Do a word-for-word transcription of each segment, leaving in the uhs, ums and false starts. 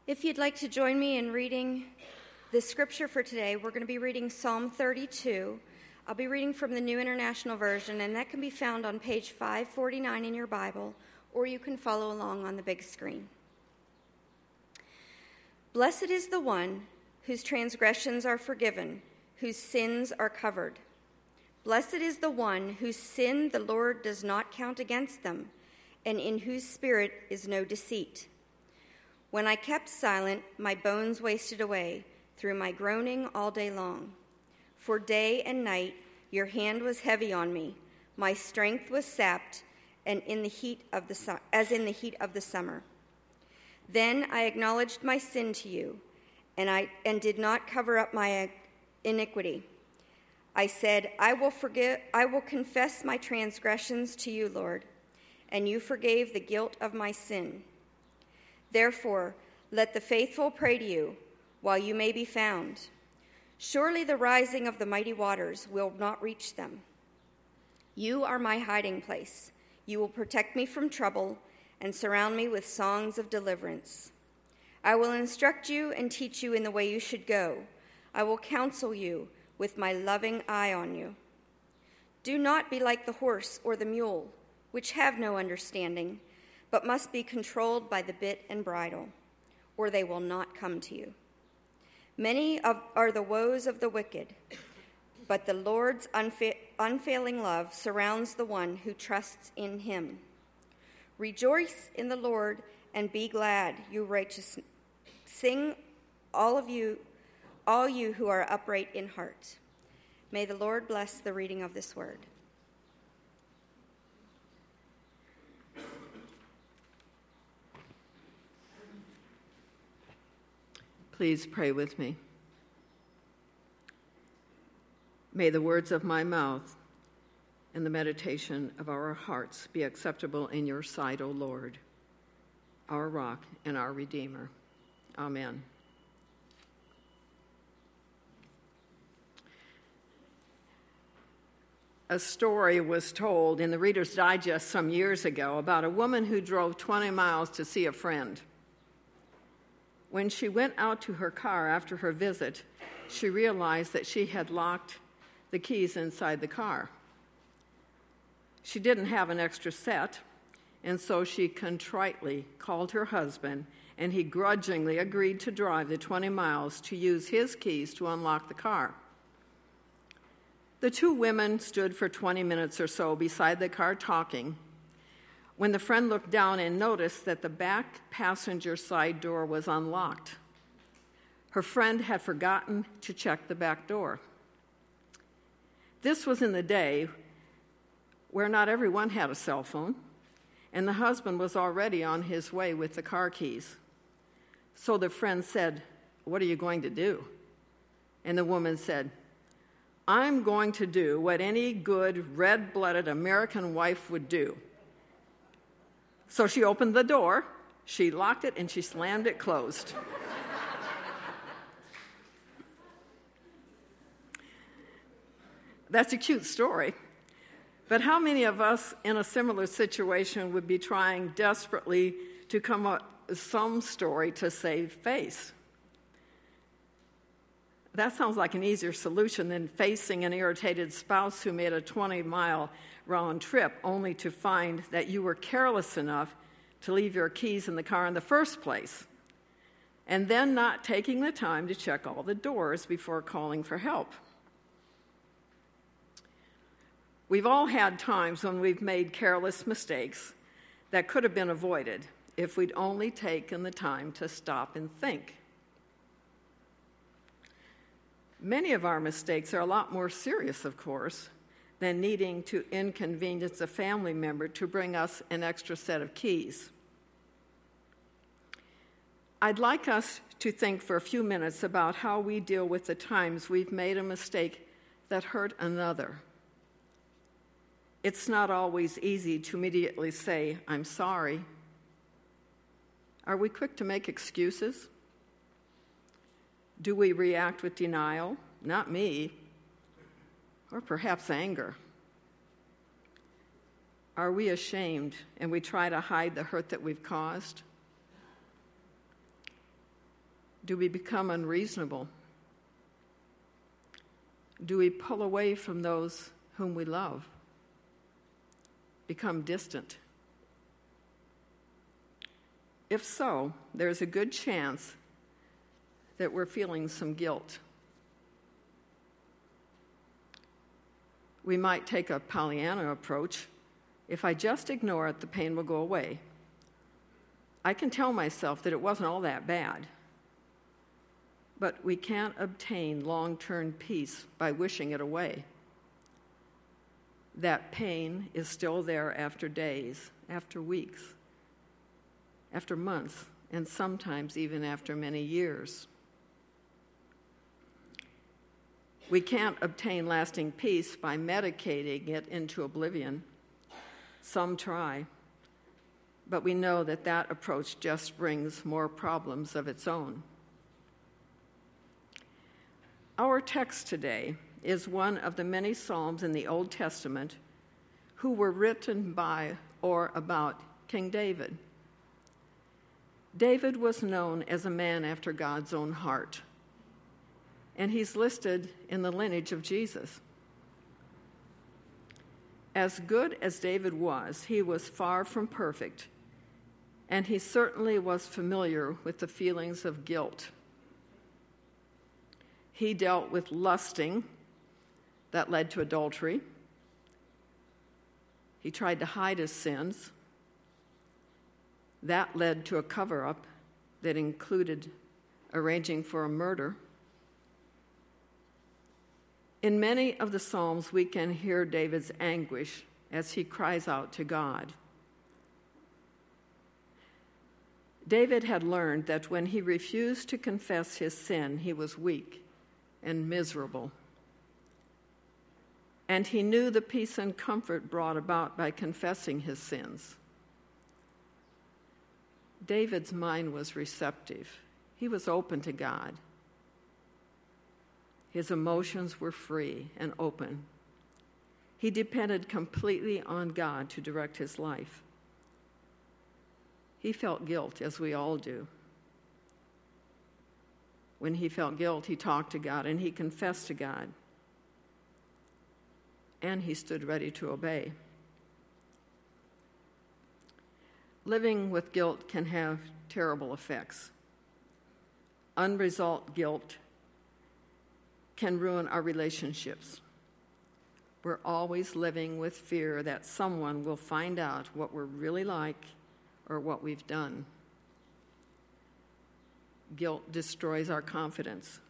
If you'd like to join me in reading the scripture for today, we're going to be reading Psalm thirty-two. I'll be reading from the New International Version, and that can be found on page five forty-nine in your Bible, or you can follow along on the big screen. Blessed is the one whose transgressions are forgiven, whose sins are covered. Blessed is the one whose sin the Lord does not count against them, and in whose spirit is no deceit. When I kept silent, my bones wasted away through my groaning all day long. For day and night your hand was heavy on me. My strength was sapped, and in the heat of the su- as in the heat of the summer. Then I acknowledged my sin to you, and I and did not cover up my iniquity. I said, I will forgive. I will confess my transgressions to you, Lord, and you forgave the guilt of my sin. Therefore, let the faithful pray to you while you may be found. Surely the rising of the mighty waters will not reach them. You are my hiding place. You will protect me from trouble and surround me with songs of deliverance. I will instruct you and teach you in the way you should go. I will counsel you with my loving eye on you. Do not be like the horse or the mule, which have no understanding, but must be controlled by the bit and bridle, or they will not come to you. Many of, are the woes of the wicked, but the Lord's unfa- unfailing love surrounds the one who trusts in him. Rejoice in the Lord and be glad, you righteous. Sing, all of you, all you who are upright in heart. May the Lord bless the reading of this word. Please pray with me. May the words of my mouth and the meditation of our hearts be acceptable in your sight, O Lord, our rock and our Redeemer. Amen. A story was told in the Reader's Digest some years ago about a woman who drove twenty miles to see a friend. When she went out to her car after her visit, she realized that she had locked the keys inside the car. She didn't have an extra set, and so she contritely called her husband, and he grudgingly agreed to drive the twenty miles to use his keys to unlock the car. The two women stood for twenty minutes or so beside the car talking, when the friend looked down and noticed that the back passenger side door was unlocked. Her friend had forgotten to check the back door. This was in the day where not everyone had a cell phone, and the husband was already on his way with the car keys. So the friend said, "What are you going to do?" And the woman said, "I'm going to do what any good red-blooded American wife would do." So she opened the door, she locked it, and she slammed it closed. That's a cute story, but how many of us in a similar situation would be trying desperately to come up with some story to save face? That sounds like an easier solution than facing an irritated spouse who made a twenty-mile round trip only to find that you were careless enough to leave your keys in the car in the first place, and then not taking the time to check all the doors before calling for help. We've all had times when we've made careless mistakes that could have been avoided if we'd only taken the time to stop and think. Many of our mistakes are a lot more serious, of course, than needing to inconvenience a family member to bring us an extra set of keys. I'd like us to think for a few minutes about how we deal with the times we've made a mistake that hurt another. It's not always easy to immediately say, "I'm sorry." Are we quick to make excuses? Do we react with denial? Not me. Or perhaps anger. Are we ashamed and we try to hide the hurt that we've caused? Do we become unreasonable? Do we pull away from those whom we love? Become distant? If so, there's a good chance that we're feeling some guilt. We might take a Pollyanna approach. If I just ignore it, the pain will go away. I can tell myself that it wasn't all that bad. But we can't obtain long-term peace by wishing it away. That pain is still there after days, after weeks, after months, and sometimes even after many years. We can't obtain lasting peace by medicating it into oblivion. Some try, but we know that that approach just brings more problems of its own. Our text today is one of the many psalms in the Old Testament who were written by or about King David. David was known as a man after God's own heart, and he's listed in the lineage of Jesus. As good as David was, he was far from perfect, and he certainly was familiar with the feelings of guilt. He dealt with lusting that led to adultery. He tried to hide his sins. That led to a cover-up that included arranging for a murder. In many of the Psalms, we can hear David's anguish as he cries out to God. David had learned that when he refused to confess his sin, he was weak and miserable. And he knew the peace and comfort brought about by confessing his sins. David's mind was receptive. He was open to God. His emotions were free and open. He depended completely on God to direct his life. He felt guilt, as we all do. When he felt guilt, he talked to God and he confessed to God. And he stood ready to obey. Living with guilt can have terrible effects. Unresolved guilt can ruin our relationships. We're always living with fear that someone will find out what we're really like or what we've done. Guilt destroys our confidence.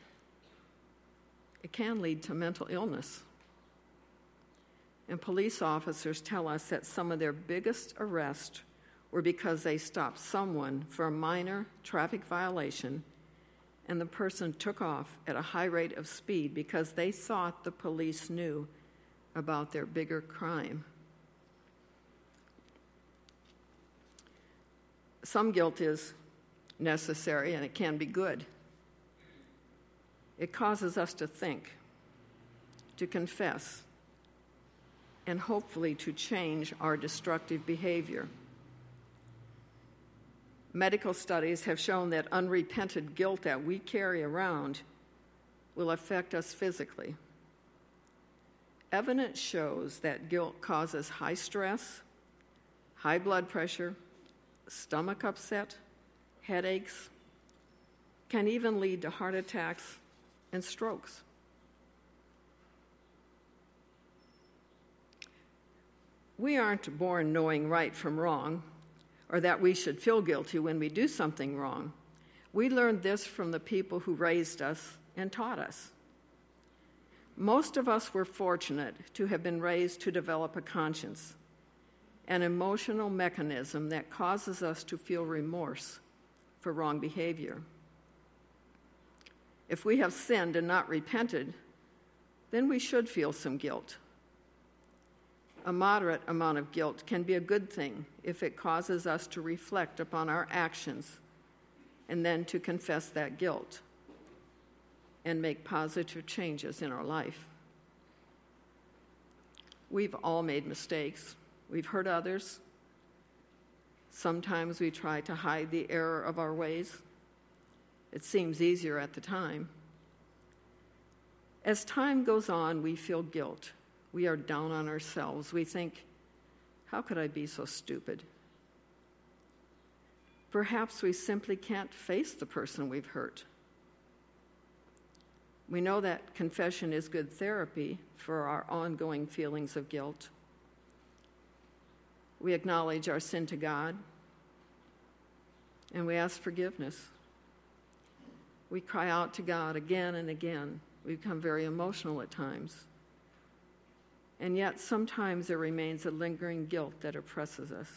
It can lead to mental illness. And police officers tell us that some of their biggest arrests were because they stopped someone for a minor traffic violation and the person took off at a high rate of speed because they thought the police knew about their bigger crime. Some guilt is necessary, and it can be good. It causes us to think, to confess, and hopefully to change our destructive behavior. Medical studies have shown that unrepented guilt that we carry around will affect us physically. Evidence shows that guilt causes high stress, high blood pressure, stomach upset, headaches, can even lead to heart attacks and strokes. We aren't born knowing right from wrong, or that we should feel guilty when we do something wrong. We learned this from the people who raised us and taught us. Most of us were fortunate to have been raised to develop a conscience, an emotional mechanism that causes us to feel remorse for wrong behavior. If we have sinned and not repented, then we should feel some guilt. A moderate amount of guilt can be a good thing if it causes us to reflect upon our actions and then to confess that guilt and make positive changes in our life. We've all made mistakes. We've hurt others. Sometimes we try to hide the error of our ways. It seems easier at the time. As time goes on, we feel guilt. We are down on ourselves. We think, how could I be so stupid? Perhaps we simply can't face the person we've hurt. We know that confession is good therapy for our ongoing feelings of guilt. We acknowledge our sin to God, and we ask forgiveness. We cry out to God again and again. We become very emotional at times. And yet, sometimes there remains a lingering guilt that oppresses us.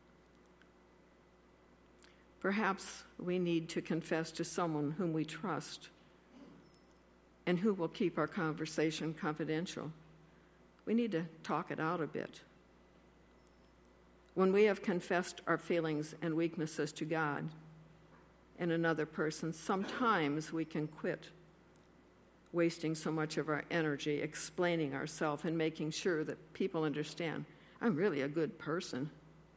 Perhaps we need to confess to someone whom we trust and who will keep our conversation confidential. We need to talk it out a bit. When we have confessed our feelings and weaknesses to God and another person, sometimes we can quit wasting so much of our energy explaining ourselves and making sure that people understand, I'm really a good person.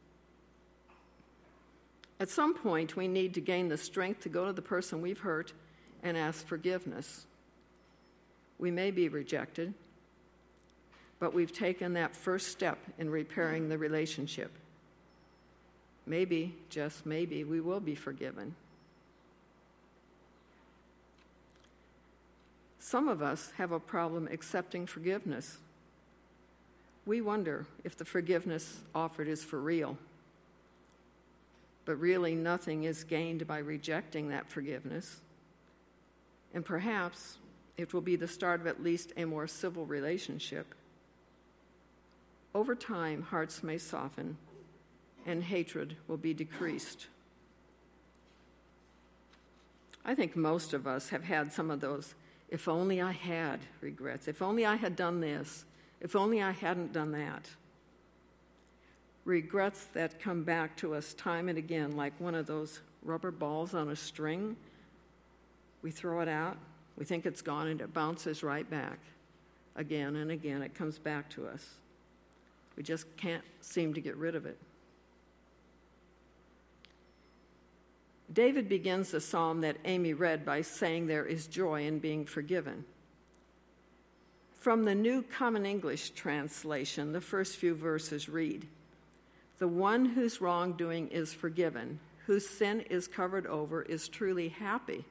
At some point, we need to gain the strength to go to the person we've hurt and ask forgiveness. We may be rejected, but we've taken that first step in repairing the relationship. Maybe, just maybe, we will be forgiven. Some of us have a problem accepting forgiveness. We wonder if the forgiveness offered is for real. But really, nothing is gained by rejecting that forgiveness. And perhaps it will be the start of at least a more civil relationship. Over time, hearts may soften, and hatred will be decreased. I think most of us have had some of those if only I had regrets, if only I had done this, if only I hadn't done that. Regrets that come back to us time and again like one of those rubber balls on a string. We throw it out, we think it's gone, and it bounces right back. Again and again, it comes back to us. We just can't seem to get rid of it. David begins the psalm that Amy read by saying there is joy in being forgiven. From the New Common English translation, the first few verses read, "The one whose wrongdoing is forgiven, whose sin is covered over, is truly happy.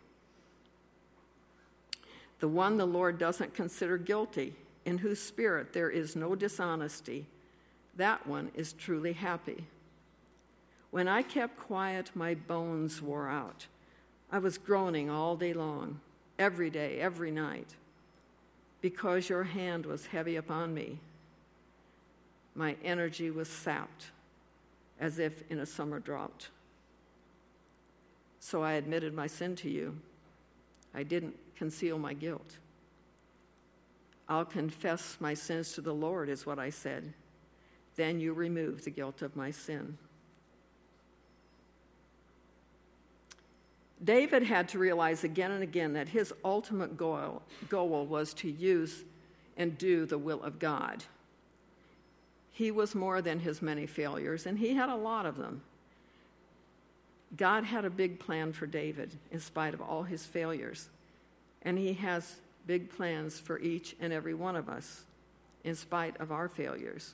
The one the Lord doesn't consider guilty, in whose spirit there is no dishonesty, that one is truly happy. When I kept quiet, my bones wore out. I was groaning all day long, every day, every night, because your hand was heavy upon me. My energy was sapped, as if in a summer drought. So I admitted my sin to you. I didn't conceal my guilt. I'll confess my sins to the Lord, is what I said. Then you remove the guilt of my sin." David had to realize again and again that his ultimate goal, goal was to use and do the will of God. He was more than his many failures, and he had a lot of them. God had a big plan for David in spite of all his failures, and he has big plans for each and every one of us in spite of our failures.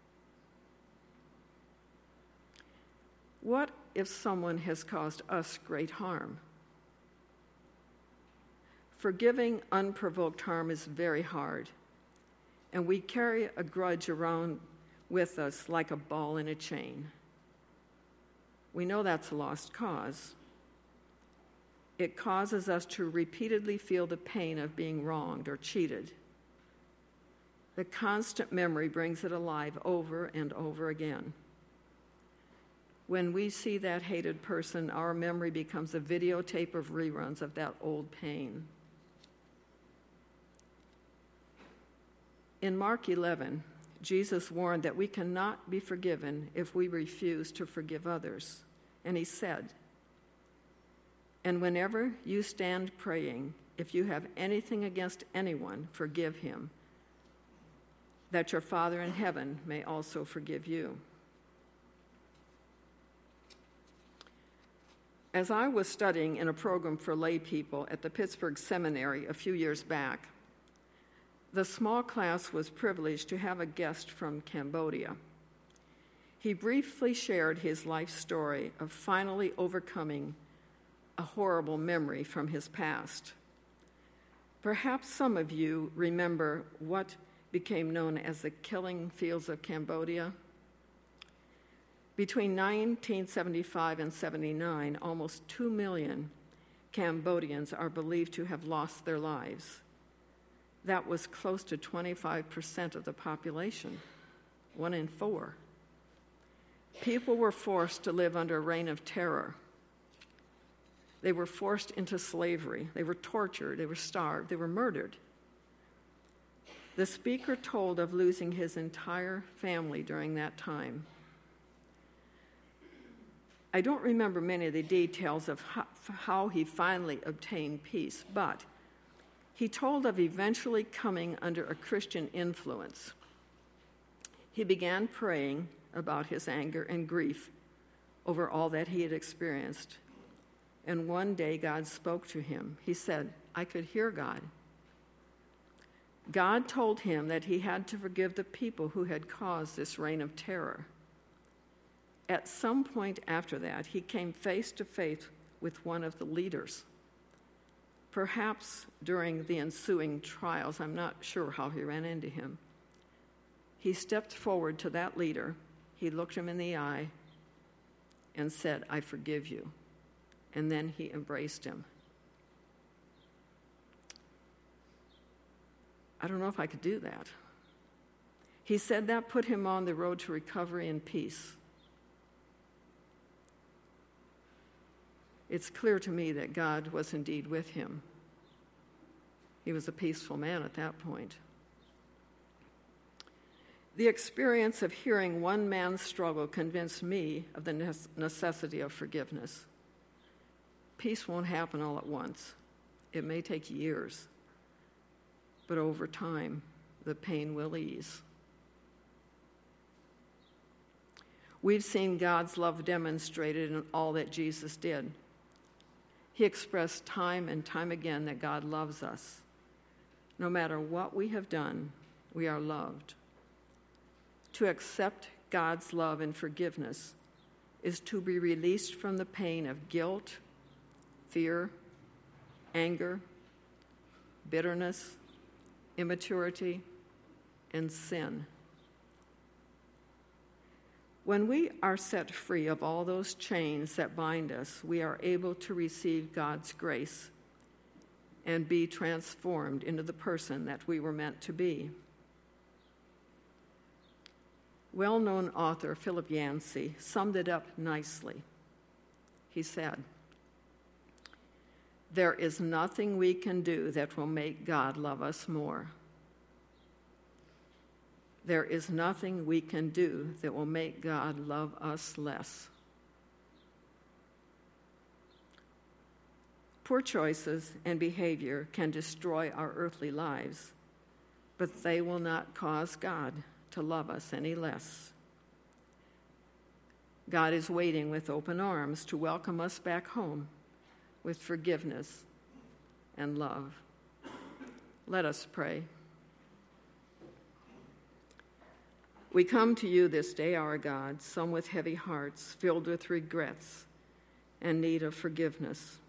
What if someone has caused us great harm? Forgiving unprovoked harm is very hard, and we carry a grudge around with us like a ball in a chain. We know that's a lost cause. It causes us to repeatedly feel the pain of being wronged or cheated. The constant memory brings it alive over and over again. When we see that hated person, our memory becomes a videotape of reruns of that old pain. In Mark eleven, Jesus warned that we cannot be forgiven if we refuse to forgive others. And he said, "And whenever you stand praying, if you have anything against anyone, forgive him, that your Father in heaven may also forgive you." As I was studying in a program for lay people at the Pittsburgh Seminary a few years back, the small class was privileged to have a guest from Cambodia. He briefly shared his life story of finally overcoming a horrible memory from his past. Perhaps some of you remember what became known as the Killing Fields of Cambodia. Between nineteen seventy-five and seventy-nine, almost two million Cambodians are believed to have lost their lives. That was close to twenty-five percent of the population, one in four. People were forced to live under a reign of terror. They were forced into slavery. They were tortured. They were starved. They were murdered. The speaker told of losing his entire family during that time. I don't remember many of the details of how, how he finally obtained peace, but he told of eventually coming under a Christian influence. He began praying about his anger and grief over all that he had experienced. And one day God spoke to him. He said, I could hear God. God told him that he had to forgive the people who had caused this reign of terror. At some point after that, he came face to face with one of the leaders. Perhaps during the ensuing trials, I'm not sure how he ran into him. He stepped forward to that leader, he looked him in the eye, and said, I forgive you. And then he embraced him. I don't know if I could do that. He said that put him on the road to recovery and peace. It's clear to me that God was indeed with him. He was a peaceful man at that point. The experience of hearing one man's struggle convinced me of the necessity of forgiveness. Peace won't happen all at once. It may take years, but over time, the pain will ease. We've seen God's love demonstrated in all that Jesus did. He expressed time and time again that God loves us. No matter what we have done, we are loved. To accept God's love and forgiveness is to be released from the pain of guilt, fear, anger, bitterness, immaturity, and sin. When we are set free of all those chains that bind us, we are able to receive God's grace and be transformed into the person that we were meant to be. Well-known author Philip Yancey summed it up nicely. He said, "There is nothing we can do that will make God love us more. There is nothing we can do that will make God love us less." Poor choices and behavior can destroy our earthly lives, but they will not cause God to love us any less. God is waiting with open arms to welcome us back home with forgiveness and love. Let us pray. We come to you this day, our God, some with heavy hearts, filled with regrets and need of forgiveness.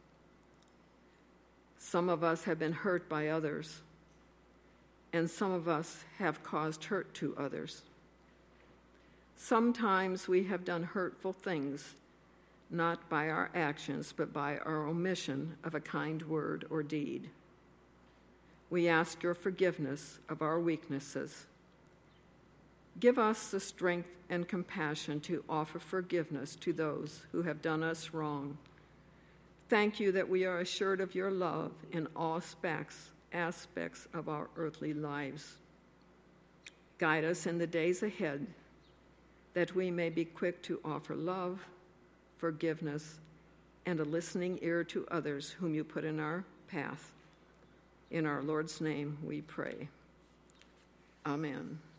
Some of us have been hurt by others, and some of us have caused hurt to others. Sometimes we have done hurtful things, not by our actions, but by our omission of a kind word or deed. We ask your forgiveness of our weaknesses. Give us the strength and compassion to offer forgiveness to those who have done us wrong. Thank you that we are assured of your love in all aspects, aspects of our earthly lives. Guide us in the days ahead, that we may be quick to offer love, forgiveness, and a listening ear to others whom you put in our path. In our Lord's name we pray. Amen.